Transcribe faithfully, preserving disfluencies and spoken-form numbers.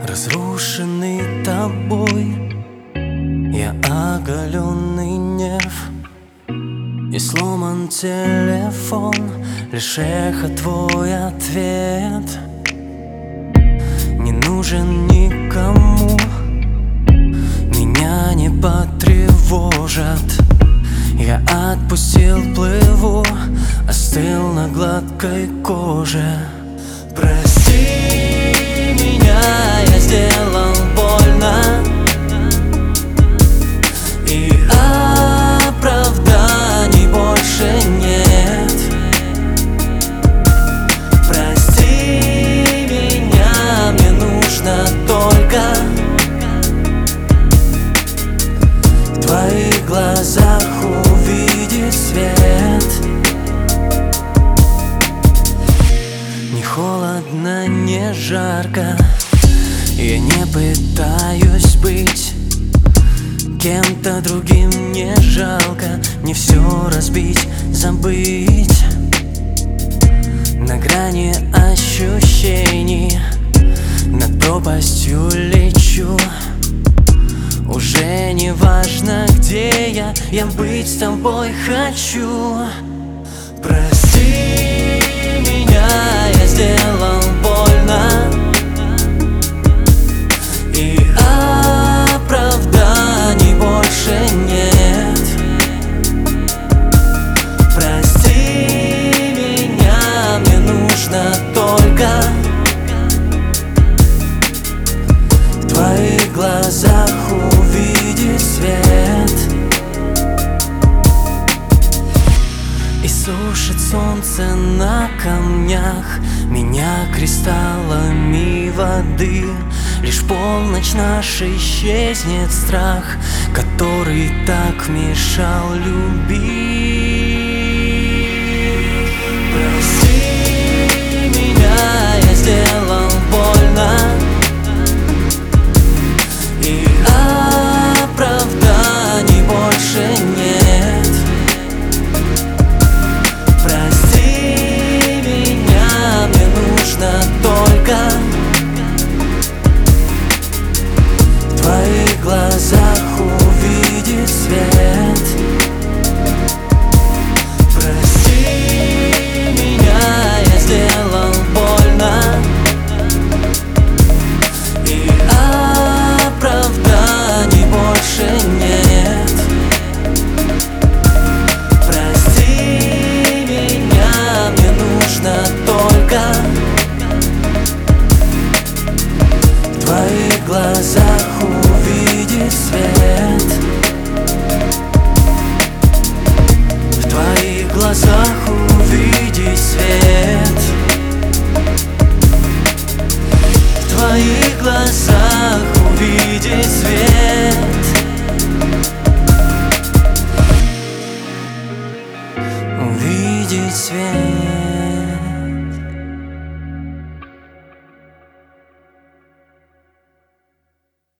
Разрушенный тобой, я оголенный нерв, и сломан телефон, лишь эхо твой ответ. Не нужен никому, меня не потревожат. Я отпустил, плыву, остыл на гладкой коже. Прости меня, я сделал больно, и оправданий больше нет. Прости меня, мне нужно только в твоих глазах увидеть свет. Не холодно, не жарко, я не пытаюсь быть кем-то другим, не жалко мне все разбить, забыть. На грани ощущений, над пропастью лечу. Уже не важно, где я, я быть с тобой хочу. Прости меня, я сделал больно, и оправданий больше нет. Прости меня, мне нужно только в твоих глазах увидеть свет. И сушит солнце на камнях меня кристаллами воды. Лишь полночь наша исчезнет страх, который так мешал любить. Прости меня, я сделал больно, и оправданий больше нет. Прости меня, мне нужно только в твоих глазах увидеть свет. Прости меня, я сделал больно, и оправданий больше нет. Прости меня, мне нужно только в твоих глазах увидеть свет. В твоих глазах увидеть свет. В твоих глазах увидеть свет. Увидеть свет.